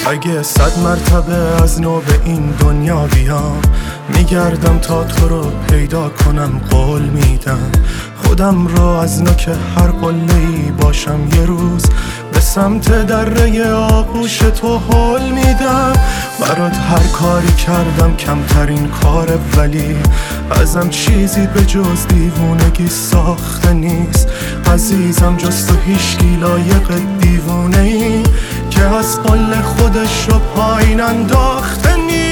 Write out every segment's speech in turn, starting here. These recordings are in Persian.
اگه 100 مرتبه از نو به این دنیا بیام، میگردم تا تو رو پیدا کنم. قول میدم خودم رو از نوک هر قله‌ای باشم. یه روز به سمت دره آغوش تو هل میدم. برات هر کاری کردم کمترین کاره، ولی ازم چیزی به جز دیوونگی ساخته نیست. عزیزم جز تو هیچکی لایق دیوونه ای که از قل خودش رو پایین انداخته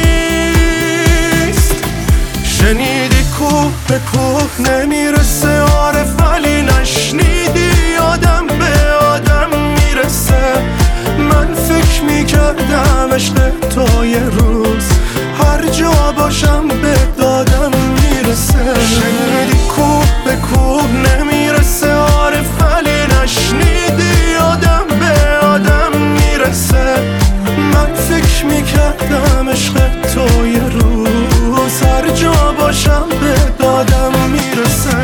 نیست. شنیدی کوه به کوه نمیرسه، عارف ولی نشنیدی آدم به آدم میرسه. من فکر میکردم عشق تو یه روز هر جا باشم به دادم میرسه. شنیدی کوه به کوه نمیرسه، عارف ولی نشنیدی آدم به آدم میرسه. من فکر میکردم عشق تو یه روز هر جا باشم به دادم میرسه.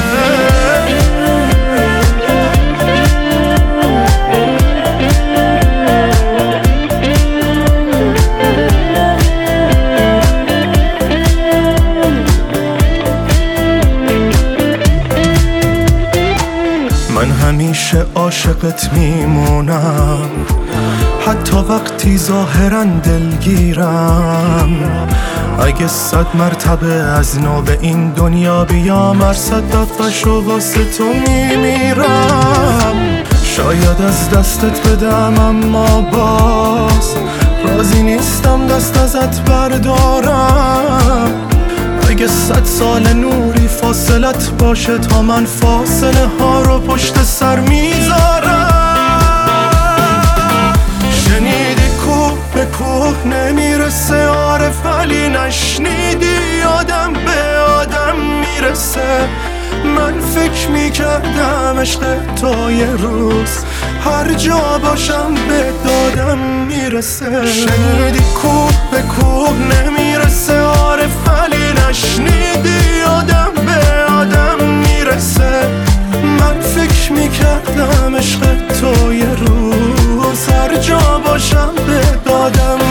من همیشه عاشقت میمونم، حتی وقتی ظاهرا دلگیرم. اگه 100 مرتبه از نو به این دنیا بیام، هر 100 دفعه‌شو واسه تو میمیرم. شاید از دستت بدم اما باز راضی نیستم دست ازت بردارم. اگه 100 سال نوری فاصلت باشه تا من فاصله ها رو پشت سر میذارم. شنیدی کوه به کوه نمیرسه، عارف ولی نشنیدی آدم به آدم میرسه. من فکر میکردم عشق تو یه روز هر جا باشم به دادم میرسه. شنیدی کوه به کوه نمیرسه، عارف ولی نشنیدی آدم به آدم میرسه. من فکر میکردم عشق تو یه روز هر جا باشم به دادم